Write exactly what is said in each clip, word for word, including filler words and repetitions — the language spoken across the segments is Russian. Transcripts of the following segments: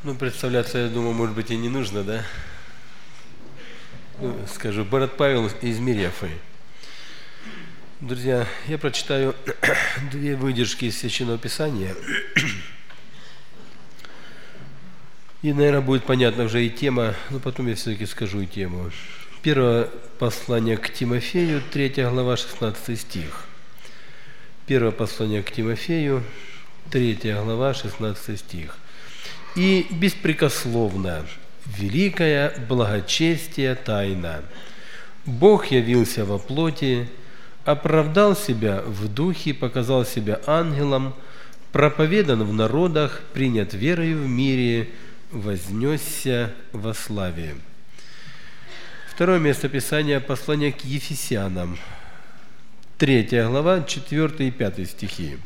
Ну, представляться, я думаю, может быть, и не нужно, да? Ну, скажу, брат Павел из Мирефы. Друзья, я прочитаю две выдержки из Священного Писания. И, наверное, будет понятна уже и тема, но потом я все-таки скажу и тему. Первое послание к Тимофею, третья глава, шестнадцатый стих. Первое послание к Тимофею, третья глава, шестнадцатый стих. «И беспрекословно, великая благочестие тайна. Бог явился во плоти, оправдал себя в духе, показал себя ангелом, проповедан в народах, принят верою в мире, вознесся во славе». Второе место Писания – послание к Ефесянам, третья глава, четвёртый и пятый стихи.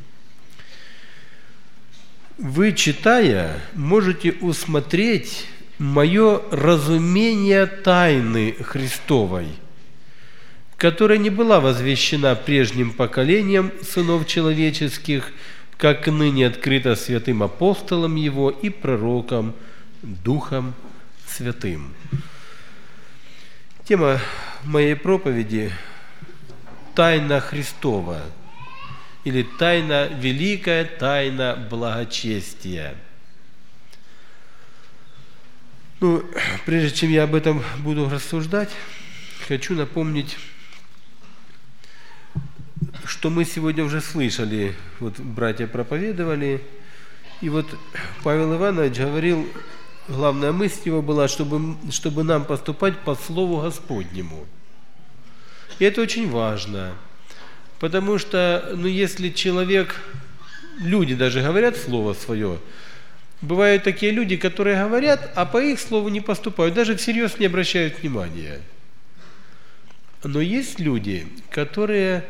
«Вы, читая, можете усмотреть мое разумение тайны Христовой, которая не была возвещена прежним поколением сынов человеческих, как ныне открыта святым апостолом Его и пророком Духом Святым». Тема моей проповеди – «Тайна Христова» или «Тайна, великая тайна благочестия». Ну, прежде чем я об этом буду рассуждать, хочу напомнить, что мы сегодня уже слышали, вот братья проповедовали, и вот Павел Иванович говорил, главная мысль его была, чтобы, чтобы нам поступать по Слову Господнему. И это очень важно, потому что, ну, если человек, люди даже говорят Слово свое, бывают такие люди, которые говорят, а по их слову не поступают, даже всерьез не обращают внимания. Но есть люди, которые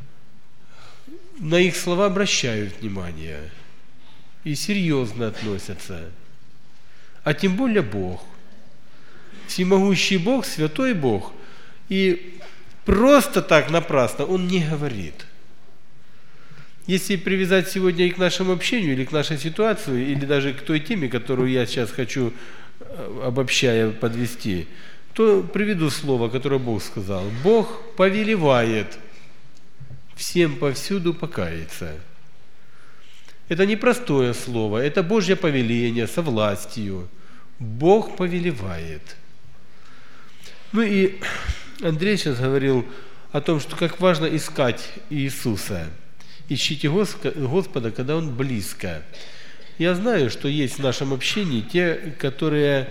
на их слова обращают внимание и серьезно относятся. А тем более Бог. Всемогущий Бог, святой Бог. И просто так напрасно Он не говорит. Если привязать сегодня и к нашему общению, или к нашей ситуации, или даже к той теме, которую я сейчас хочу, обобщая, подвести, то приведу слово, которое Бог сказал. Бог повелевает всем повсюду покаяться. Это не простое слово, это Божье повеление со властью. Бог повелевает. Ну и Андрей сейчас говорил о том, что как важно искать Иисуса. Ищите Господа, когда Он близко. Я знаю, что есть в нашем общении те, которые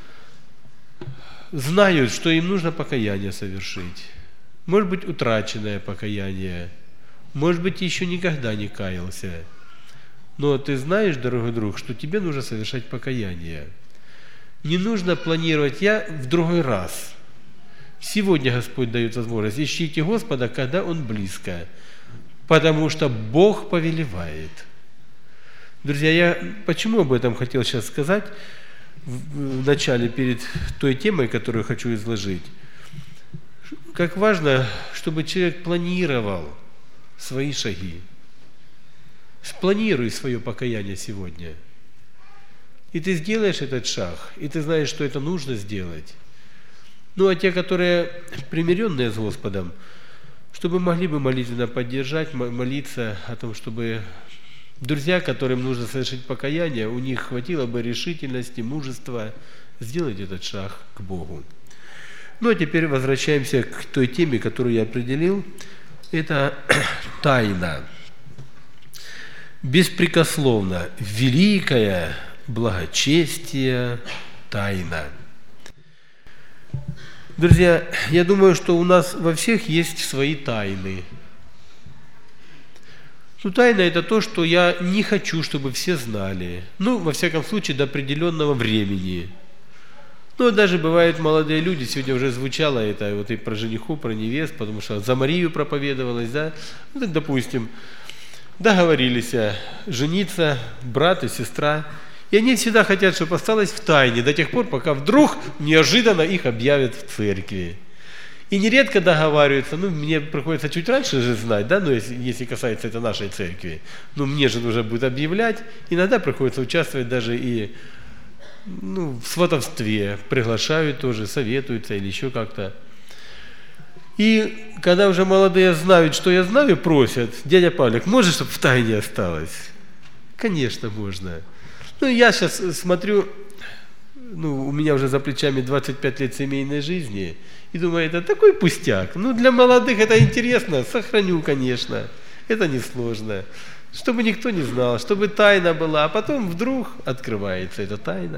знают, что им нужно покаяние совершить. Может быть, утраченное покаяние. Может быть, еще никогда не каялся. Но ты знаешь, дорогой друг, что тебе нужно совершать покаяние. Не нужно планировать «я в другой раз». Сегодня Господь дает возможность. Ищите Господа, когда Он близко. Потому что Бог повелевает. Друзья, я почему об этом хотел сейчас сказать в начале, перед той темой, которую хочу изложить. Как важно, чтобы человек планировал свои шаги. Спланируй свое покаяние сегодня. И ты сделаешь этот шаг, и ты знаешь, что это нужно сделать. Ну, а те, которые примиренные с Господом, чтобы могли бы молитвенно поддержать, молиться о том, чтобы друзья, которым нужно совершить покаяние, у них хватило бы решительности, мужества сделать этот шаг к Богу. Ну, а теперь возвращаемся к той теме, которую я определил. Это тайна. Беспрекословно, великая благочестие тайна. Друзья, я думаю, что у нас во всех есть свои тайны. Ну, тайна – это то, что я не хочу, чтобы все знали. Ну, во всяком случае, до определенного времени. Ну, даже бывают молодые люди, сегодня уже звучало это вот и про жениху, про невест, потому что за Марию проповедовалось, да. Ну, так, допустим, договорились жениться брат и сестра, и они всегда хотят, чтобы осталось в тайне до тех пор, пока вдруг неожиданно их объявят в церкви. И нередко договариваются, ну, мне приходится чуть раньше же знать, да, ну, если, если касается это нашей церкви, ну, мне же нужно будет объявлять, иногда приходится участвовать даже и ну, в сватовстве, приглашают тоже, советуются или еще как-то. И когда уже молодые знают, что я знаю, просят: дядя Павлик, можно, чтобы в тайне осталось? Конечно, можно. Ну, я сейчас смотрю, ну, у меня уже за плечами двадцать пять лет семейной жизни, и думаю, это такой пустяк. Ну, для молодых это интересно, сохраню, конечно. Это несложно. Чтобы никто не знал, чтобы тайна была, а потом вдруг открывается эта тайна.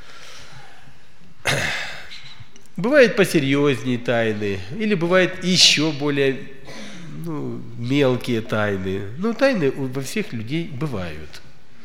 Бывают посерьезнее тайны, или бывают еще более, ну, мелкие тайны. Ну, тайны во всех людей бывают.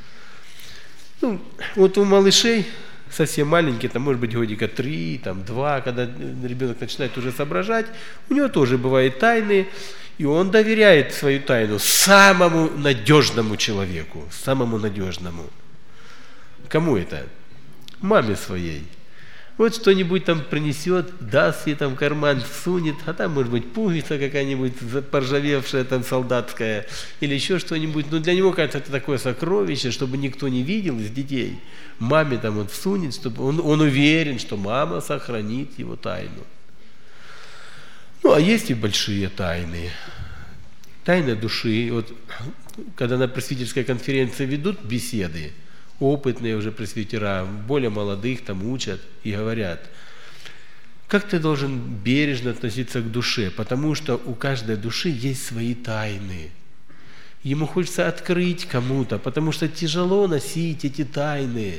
Ну, вот у малышей совсем маленькие, там, может быть, годика три, там, два, когда ребенок начинает уже соображать, у него тоже бывают тайны, и он доверяет свою тайну самому надежному человеку, самому надежному. Кому это? Маме своей. Вот что-нибудь там принесет, даст ей там в карман, сунет, а там, может быть, пуговица какая-нибудь поржавевшая, там, солдатская, или еще что-нибудь. Но для него, кажется, это такое сокровище, чтобы никто не видел из детей. Маме там он всунет, чтобы он, он уверен, что мама сохранит его тайну. Ну, а есть и большие тайны. Тайна души. Вот, когда на просветительской конференции ведут беседы, опытные уже пресвитера, более молодых там учат и говорят: как ты должен бережно относиться к душе, потому что у каждой души есть свои тайны. Ему хочется открыть кому-то, потому что тяжело носить эти тайны.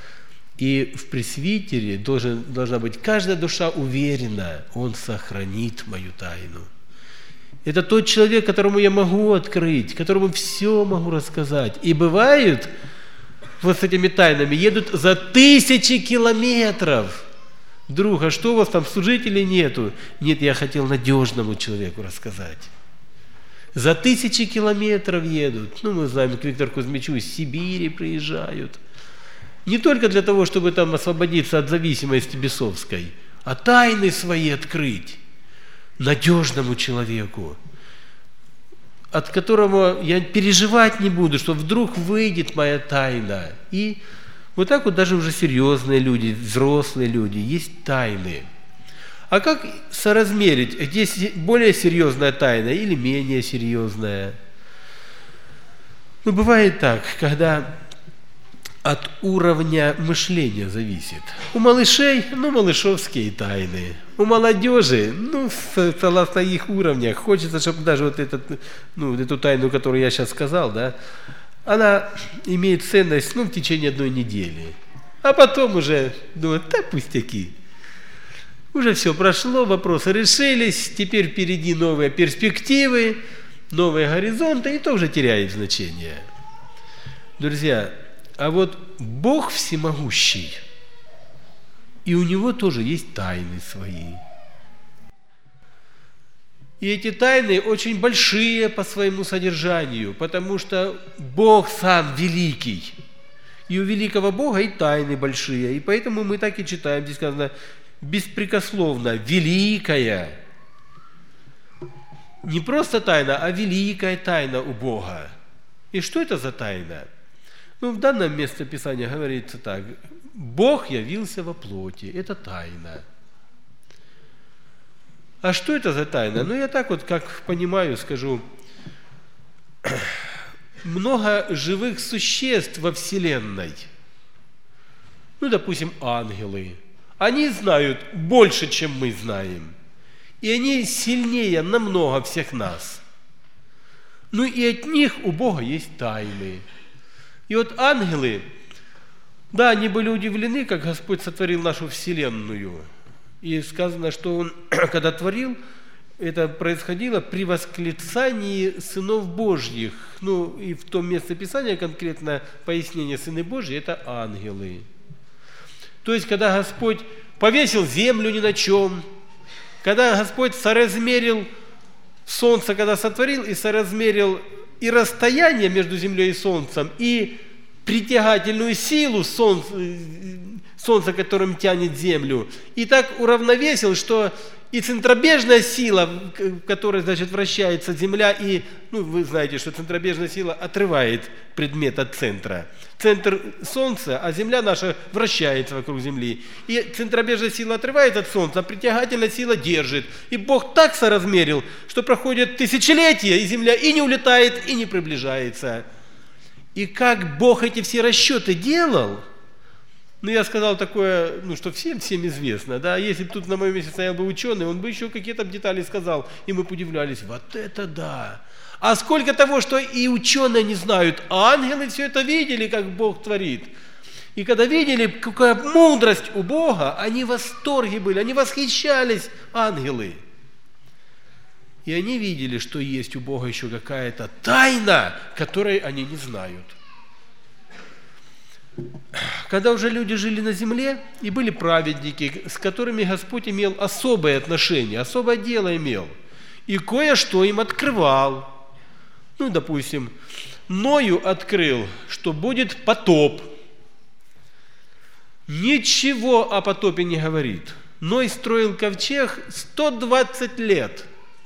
И в пресвитере должен, должна быть каждая душа уверена: он сохранит мою тайну. Это тот человек, которому я могу открыть, которому все могу рассказать. И бывают вот с этими тайнами, едут за тысячи километров. Друг, а что у вас там, служителей нету? Нет, я хотел надежному человеку рассказать. За тысячи километров едут. Ну, мы знаем, к Виктору Кузьмичу из Сибири приезжают. Не только для того, чтобы там освободиться от зависимости бесовской, а тайны свои открыть надежному человеку, от которого я переживать не буду, что вдруг выйдет моя тайна. И вот так вот даже уже серьезные люди, взрослые люди, есть тайны. А как соразмерить, где более серьезная тайна или менее серьезная? Ну, бывает так, когда от уровня мышления зависит. У малышей, ну, малышовские тайны. У молодежи, ну, согласно их уровнях, хочется, чтобы даже вот этот, ну, эту тайну, которую я сейчас сказал, да, она имеет ценность, ну, в течение одной недели. А потом уже думают: да пустяки. Уже все прошло, вопросы решились, теперь впереди новые перспективы, новые горизонты, и то уже теряет значение. Друзья, а вот Бог всемогущий, и у Него тоже есть тайны свои. И эти тайны очень большие по своему содержанию, потому что Бог сам великий. И у великого Бога и тайны большие. И поэтому мы так и читаем, здесь сказано: беспрекословно, великая. Не просто тайна, а великая тайна у Бога. И что это за тайна? Ну, в данном месте Писания говорится так: Бог явился во плоти. Это тайна. А что это за тайна? Ну, я так вот, как понимаю, скажу. Много живых существ во Вселенной. Ну, допустим, ангелы. Они знают больше, чем мы знаем. И они сильнее намного всех нас. Ну, и от них у Бога есть тайны. И вот ангелы, да, они были удивлены, как Господь сотворил нашу Вселенную. И сказано, что Он, когда творил, это происходило при восклицании сынов Божьих. Ну, и в том месте Писания конкретно пояснение сыны Божьи – это ангелы. То есть, когда Господь повесил землю ни на чем, когда Господь соразмерил солнце, когда сотворил, и соразмерил и расстояние между землей и солнцем, и притягательную силу солнца, солнца, которым тянет землю, и так уравновесил, что и центробежная сила, в которой, значит, вращается Земля, и, ну, вы знаете, что центробежная сила отрывает предмет от центра. Центр Солнца, а Земля наша вращается вокруг Земли. И центробежная сила отрывает от Солнца, а притягательная сила держит. И Бог так соразмерил, что проходят тысячелетия, и Земля и не улетает, и не приближается. И как Бог эти все расчеты делал, ну, я сказал такое, ну, что всем, всем известно, да, если бы тут на моем месте стоял бы ученый, он бы еще какие-то детали сказал, и мы бы удивлялись, вот это да. А сколько того, что и ученые не знают, а ангелы все это видели, как Бог творит. И когда видели, какая мудрость у Бога, они в восторге были, они восхищались, ангелы. И они видели, что есть у Бога еще какая-то тайна, которой они не знают. Когда уже люди жили на земле, и были праведники, с которыми Господь имел особое отношение, особое дело имел, и кое-что им открывал. Ну, допустим, Ною открыл, что будет потоп. Ничего о потопе не говорит. Ной строил ковчег сто двадцать лет.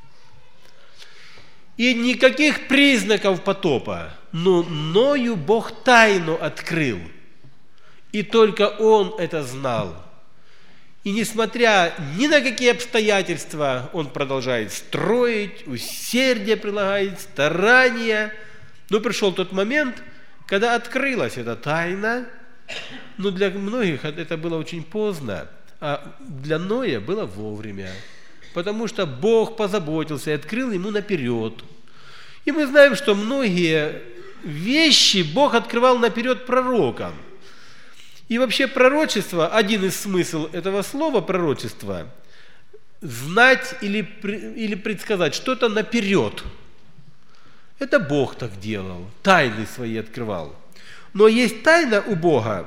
И никаких признаков потопа. Но Ною Бог тайну открыл. И только он это знал. И несмотря ни на какие обстоятельства, он продолжает строить, усердие прилагает, старания. Но пришел тот момент, когда открылась эта тайна. Но для многих это было очень поздно, а для Ноя было вовремя. Потому что Бог позаботился и открыл ему наперед. И мы знаем, что многие вещи Бог открывал наперед пророкам. И вообще пророчество, один из смыслов этого слова пророчество, знать или, или предсказать что-то наперед. Это Бог так делал, тайны свои открывал. Но есть тайна у Бога,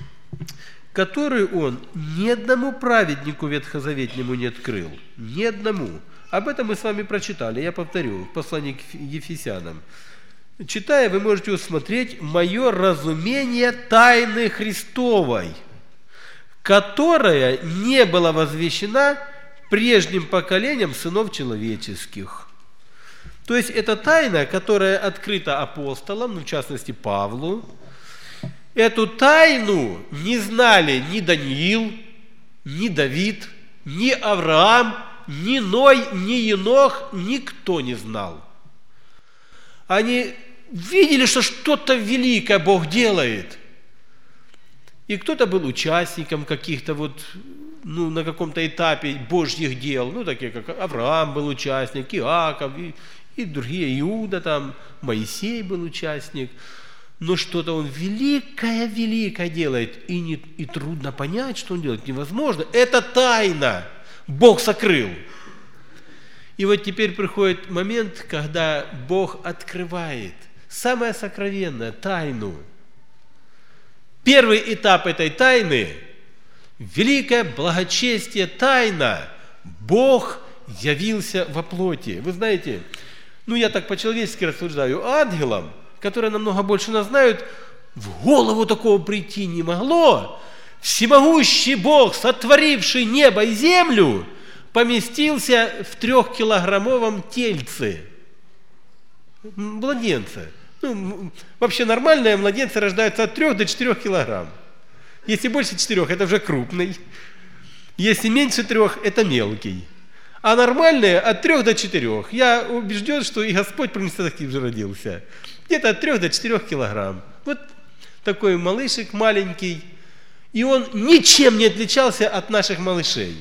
которую Он ни одному праведнику ветхозаветнему не открыл. Ни одному. Об этом мы с вами прочитали, я повторю, в послании к Ефесянам. Читая, вы можете усмотреть мое разумение тайны Христовой, которая не была возвещена прежним поколениям сынов человеческих. То есть это тайна, которая открыта апостолам, ну, в частности Павлу. Эту тайну не знали ни Даниил, ни Давид, ни Авраам, ни Ной, ни Енох, никто не знал. Они видели, что что-то великое Бог делает. И кто-то был участником каких-то вот, ну, на каком-то этапе Божьих дел, ну, такие как Авраам был участник, Иаков, и, и другие, Иуда там, Моисей был участник. Но что-то он великое-великое делает, и, не, и трудно понять, что он делает, невозможно. Это тайна, Бог сокрыл. И вот теперь приходит момент, когда Бог открывает самое сокровенное, тайну. Первый этап этой тайны – великое благочестие, тайна. Бог явился во плоти. Вы знаете, ну я так по-человечески рассуждаю, ангелам, которые намного больше нас знают, в голову такого прийти не могло. Всемогущий Бог, сотворивший небо и землю, поместился в трехкилограммовом тельце младенца. Ну, вообще нормальные младенцы рождаются от трех до четырех килограмм. Если больше четырех, это уже крупный. Если меньше трех, это мелкий. А нормальные от трех до четырех. Я убежден, что и Господь примерно таким же родился. Где-то от трех до четырех килограмм. Вот такой малышек маленький. И он ничем не отличался от наших малышей.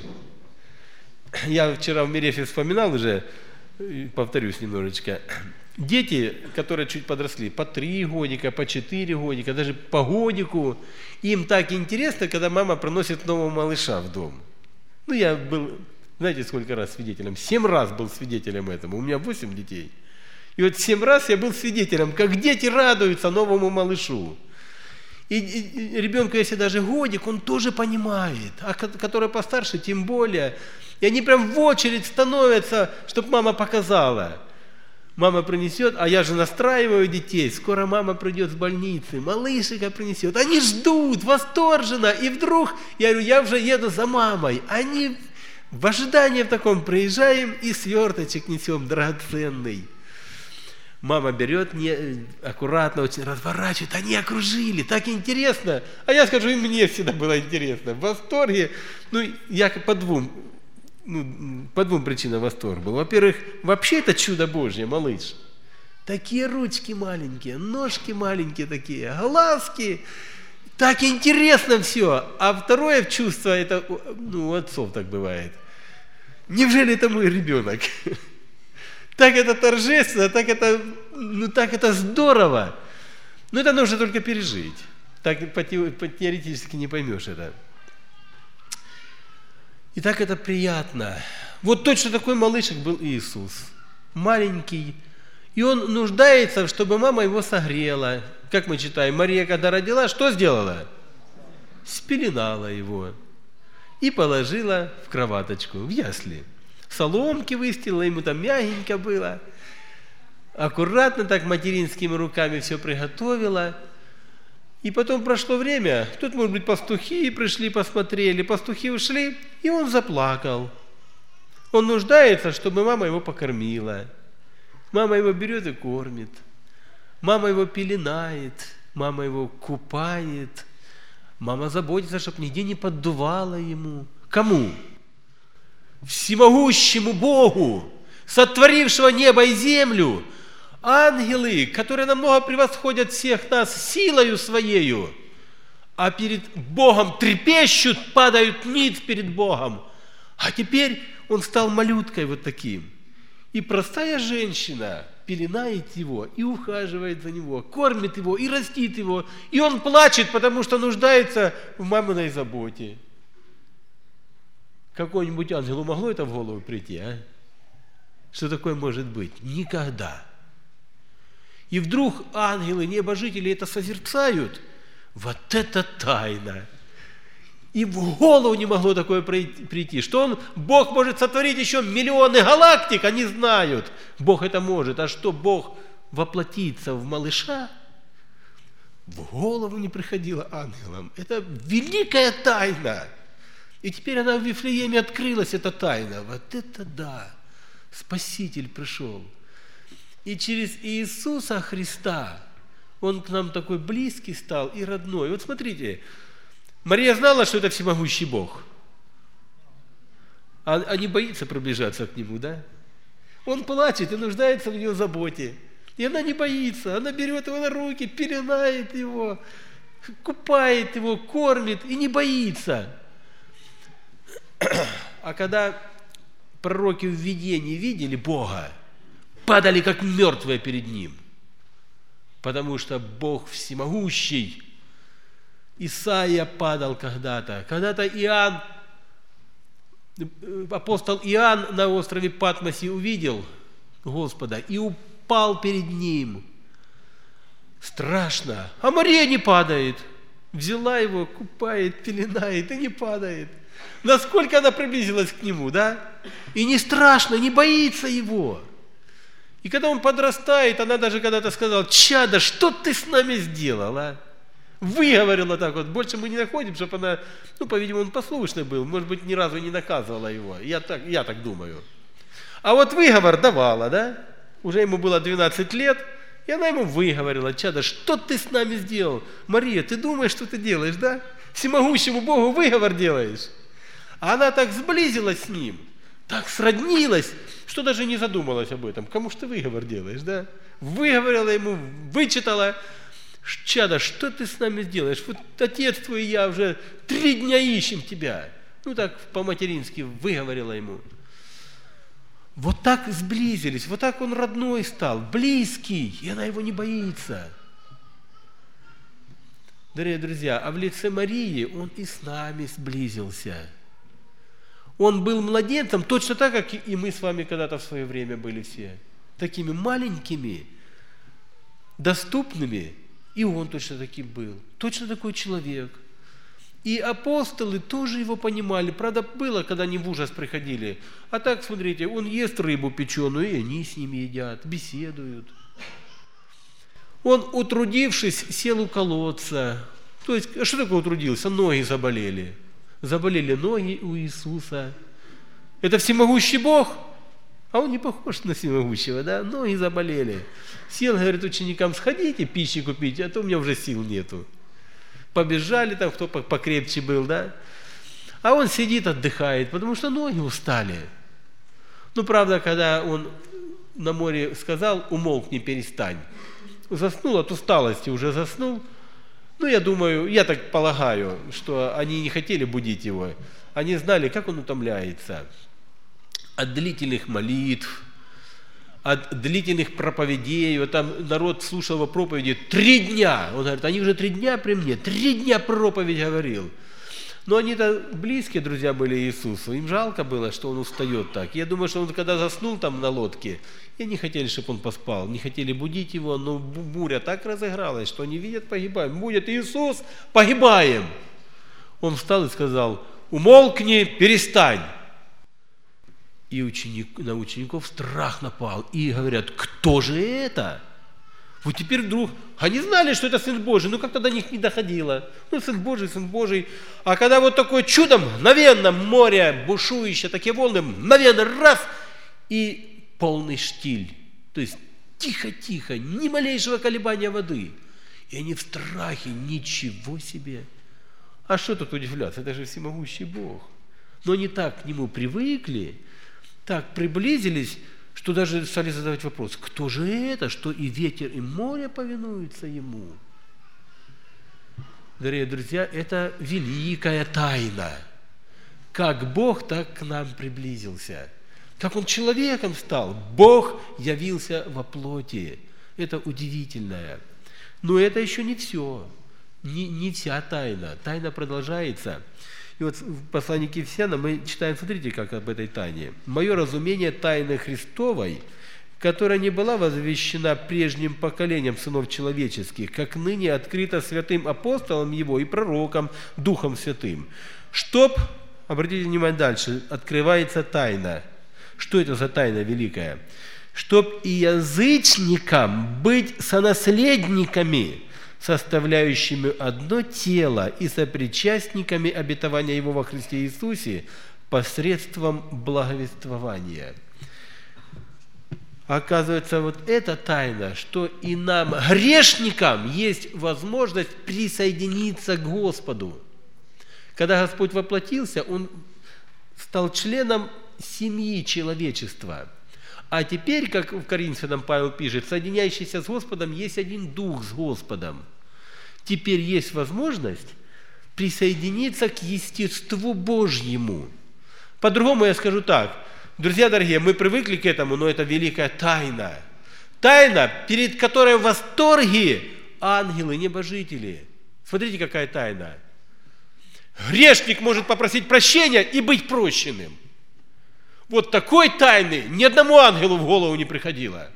Я вчера в Мерефе вспоминал уже, повторюсь немножечко. Дети, которые чуть подросли, по три годика, по четыре годика, даже по годику, им так интересно, когда мама приносит нового малыша в дом. Ну, я был, знаете, сколько раз свидетелем? Семь раз был свидетелем этому. У меня восемь детей. И вот семь раз я был свидетелем, как дети радуются новому малышу. И, и, и ребенку, если даже годик, он тоже понимает, а который постарше, тем более. И они прям в очередь становятся, чтобы мама показала. Мама принесет, а я же настраиваю детей, скоро мама придет с больницы, малышика принесет. Они ждут восторженно, и вдруг, я говорю, я уже еду за мамой. Они В ожидании в таком приезжаем и сверточек несем драгоценный. Мама берет, не, аккуратно очень разворачивает, они окружили, так интересно. А я скажу, и мне всегда было интересно. В восторге, ну, я по двум, ну, по двум причинам восторг был. Во-первых, вообще это чудо Божье, малыш. Такие ручки маленькие, ножки маленькие такие, глазки. Так интересно все. А второе чувство, это, ну, у отцов так бывает. Неужели это мой ребенок? Так это торжественно, так это, ну, так это здорово. Но это нужно только пережить. Так по теоретически не поймешь это. И так это приятно. Вот точно такой малышек был Иисус. Маленький. И он нуждается, чтобы мама его согрела. Как мы читаем, Мария, когда родила, что сделала? Спеленала его. И положила в кроваточку, в ясли. Соломки выстелила, ему там мягенько было. Аккуратно так материнскими руками все приготовила. И потом прошло время, тут, может быть, пастухи пришли, посмотрели, пастухи ушли, и он заплакал. Он нуждается, чтобы мама его покормила. Мама его берет и кормит. Мама его пеленает, мама его купает. Мама заботится, чтобы нигде не поддувало ему. Кому? Всемогущему Богу, сотворившего небо и землю. Ангелы, которые намного превосходят всех нас силою своею, а перед Богом трепещут, падают ниц перед Богом. А теперь он стал малюткой вот таким. И простая женщина пеленает его и ухаживает за него, кормит его и растит его. И он плачет, потому что нуждается в маминой заботе. Какой-нибудь ангелу могло это в голову прийти, а? Что такое может быть? Никогда. И вдруг ангелы, небожители это созерцают. Вот это тайна. И в голову не могло такое прийти, что он, Бог может сотворить еще миллионы галактик, они знают. Бог это может. А что Бог воплотится в малыша, в голову не приходило ангелам. Это великая тайна. И теперь она в Вифлееме открылась, эта тайна. Вот это да! Спаситель пришел. И через Иисуса Христа Он к нам такой близкий стал и родной. Вот смотрите, Мария знала, что это всемогущий Бог. А, а не боится приближаться к Нему, да? Он плачет и нуждается в ее заботе. И она не боится. Она берет его на руки, пеленает его, купает его, кормит и не боится. А когда пророки в видении видели Бога, падали как мертвые перед Ним. Потому что Бог всемогущий. Исаия падал когда-то. Когда-то Иоанн, апостол Иоанн на острове Патмосе увидел Господа и упал перед Ним. Страшно. А Мария не падает. Взяла его, купает, пеленает и не падает. Насколько она приблизилась к Нему, да? И не страшно, не боится Его. И когда он подрастает, она даже когда-то сказала: «Чадо, что ты с нами сделала?» Выговорила так вот. Больше мы не находим, чтобы она, ну, по-видимому, он послушный был, может быть, ни разу не наказывала его. Я так, я так думаю. А вот выговор давала, да? Уже ему было двенадцать лет, и она ему выговорила: «Чадо, что ты с нами сделал? Мария, ты думаешь, что ты делаешь, да? Всемогущему Богу выговор делаешь». А она так сблизилась с Ним, так сроднилась, что даже не задумалась об этом. Кому ж ты выговор делаешь, да? Выговорила ему, вычитала: «Чадо, что ты с нами сделаешь? Вот отец твой и я уже три дня ищем тебя». Ну так по-матерински выговорила ему. Вот так сблизились, вот так он родной стал, близкий, и она его не боится. Дорогие друзья, а в лице Марии он и с нами сблизился. Он был младенцем точно так, как и мы с вами когда-то в свое время были все. Такими маленькими, доступными. И он точно таким был. Точно такой человек. И апостолы тоже его понимали. Правда, было, когда они в ужас приходили. А так, смотрите, он ест рыбу печеную, и они с ним едят, беседуют. Он, утрудившись, сел у колодца. То есть, что такое утрудился? Ноги заболели. Заболели ноги у Иисуса. Это всемогущий Бог, а он не похож на всемогущего, да? Ноги заболели. Сел, говорит, ученикам, сходите пищи купить, а то у меня уже сил нету. Побежали там, кто покрепче был, да? А он сидит, отдыхает, потому что ноги устали. Ну, правда, когда он на море сказал, умолкни, перестань. Заснул от усталости, уже заснул. Ну, я думаю, я так полагаю, что они не хотели будить его. Они знали, как он утомляется. От длительных молитв, от длительных проповедей. Вот там народ слушал его проповеди три дня. Он говорит, они уже три дня при мне, три дня проповедь говорил. Но они-то близкие друзья были Иисусу. Им жалко было, что он устает так. Я думаю, что он когда заснул там на лодке, и не хотели, чтобы он поспал, не хотели будить его, но буря так разыгралась, что они видят, погибаем. Будет Иисус, погибаем. Он встал и сказал, умолкни, перестань. И ученик, на учеников страх напал. И говорят, кто же это? Вот теперь вдруг, они знали, что это Сын Божий, но как-то до них не доходило. Ну, Сын Божий, Сын Божий. А когда вот такое чудо, мгновенно море бушующее, такие волны, мгновенно раз, и полный штиль. То есть тихо-тихо, ни малейшего колебания воды. И они в страхе, ничего себе. А что тут удивляться? Это же всемогущий Бог. Но они так к Нему привыкли, так приблизились, что даже стали задавать вопрос, кто же это, что и ветер, и море повинуются Ему? Дорогие друзья, это великая тайна. Как Бог так к нам приблизился. Как Он человеком стал. Бог явился во плоти. Это удивительное. Но это еще не все. Не, не вся тайна. Тайна продолжается. И вот в послании к Ефесянам мы читаем, смотрите, как об этой тайне. «Мое разумение тайны Христовой, которая не была возвещена прежним поколением сынов человеческих, как ныне открыта святым апостолом Его и пророком, Духом Святым». Чтоб, обратите внимание дальше, открывается тайна. Что это за тайна великая? «Чтоб и язычникам быть сонаследниками, составляющими одно тело и сопричастниками обетования Его во Христе Иисусе посредством благовествования». Оказывается, вот эта тайна, что и нам, грешникам, есть возможность присоединиться к Господу. Когда Господь воплотился, Он стал членом семьи человечества. А теперь, как в Коринфянам Павел пишет, соединяющийся с Господом есть один дух с Господом. Теперь есть возможность присоединиться к естеству Божьему. По-другому я скажу так. Друзья дорогие, мы привыкли к этому, но это великая тайна. Тайна, перед которой в восторге ангелы, небожители. Смотрите, какая тайна. Грешник может попросить прощения и быть прощенным. Вот такой тайны ни одному ангелу в голову не приходило.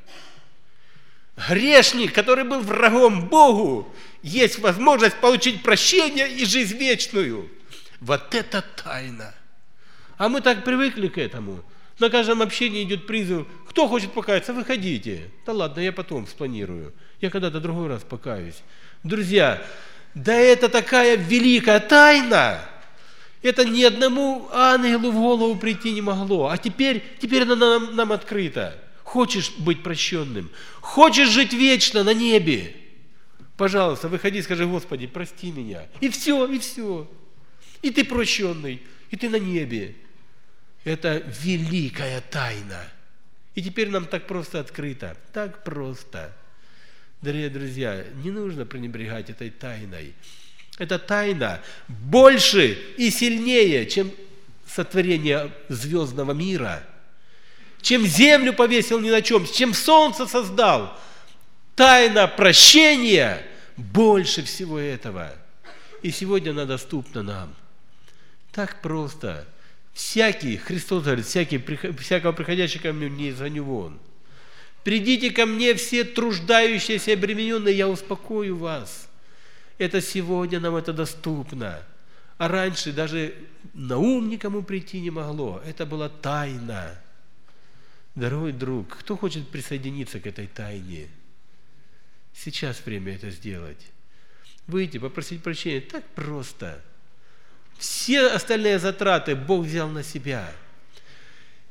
Грешник, который был врагом Богу, есть возможность получить прощение и жизнь вечную. Вот это тайна. А мы так привыкли к этому. На каждом общении идет призыв. Кто хочет покаяться, выходите. Да ладно, я потом спланирую. Я когда-то другой раз покаюсь. Друзья, да это такая великая тайна. Это ни одному ангелу в голову прийти не могло. А теперь, теперь она нам, нам открыта. Хочешь быть прощенным? Хочешь жить вечно на небе? Пожалуйста, выходи, скажи, Господи, прости меня. И все, и все. И ты прощенный, и ты на небе. Это великая тайна. И теперь нам так просто открыто. Так просто. Дорогие друзья, не нужно пренебрегать этой тайной. Эта тайна больше и сильнее, чем сотворение звездного мира, чем землю повесил ни на чем, чем солнце создал. Тайна прощения больше всего этого. И сегодня она доступна нам. Так просто. Всякий, Христос говорит, всякий, всякого приходящего ко мне не изгоню вон. Придите ко мне все труждающиеся и обремененные, я успокою вас. Это сегодня нам это доступно. А раньше даже на ум никому прийти не могло. Это была тайна. Дорогой друг, кто хочет присоединиться к этой тайне? Сейчас время это сделать. Выйти, попросить прощения. Так просто. Все остальные затраты Бог взял на себя.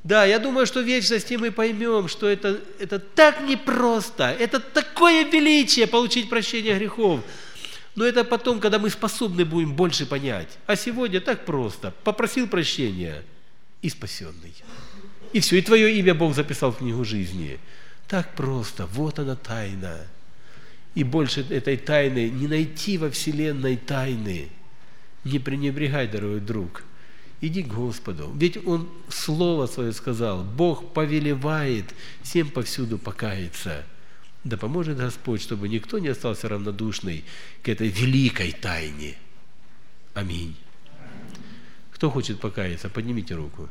Да, я думаю, что в вечности мы поймем, что это, это так непросто, это такое величие получить прощение грехов. Но это потом, когда мы способны будем больше понять. А сегодня так просто. Попросил прощения и спасенный. И все, и твое имя Бог записал в книгу жизни. Так просто, вот она тайна. И больше этой тайны не найти во вселенной тайны. Не пренебрегай, дорогой друг. Иди к Господу. Ведь Он Слово Свое сказал. Бог повелевает всем повсюду покаяться. Да поможет Господь, чтобы никто не остался равнодушный к этой великой тайне. Аминь. Кто хочет покаяться, поднимите руку.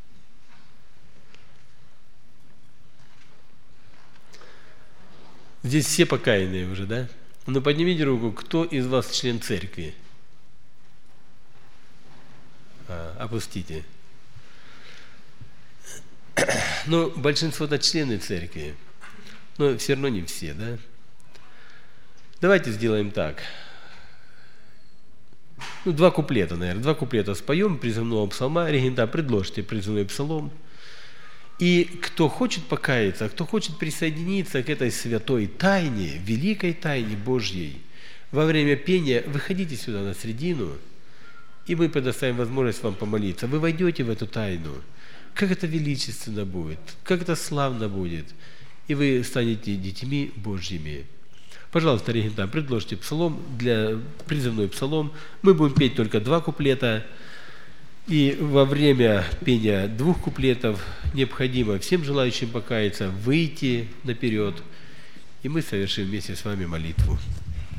Здесь все покаянные уже, да? Ну, поднимите руку, кто из вас член церкви? А, опустите. Ну, большинство-то члены церкви, но все равно не все, да? Давайте сделаем так. Ну, два куплета, наверное. Два куплета споем призывного псалма. Регента, предложите призывной псалом. И кто хочет покаяться, кто хочет присоединиться к этой святой тайне, великой тайне Божьей, во время пения выходите сюда на середину, и мы предоставим возможность вам помолиться. Вы войдете в эту тайну. Как это величественно будет, как это славно будет, и вы станете детьми Божьими. Пожалуйста, регента, предложите псалом, для призывной псалом. Мы будем петь только два куплета. И во время пения двух куплетов необходимо всем желающим покаяться выйти наперед, и мы совершим вместе с вами молитву.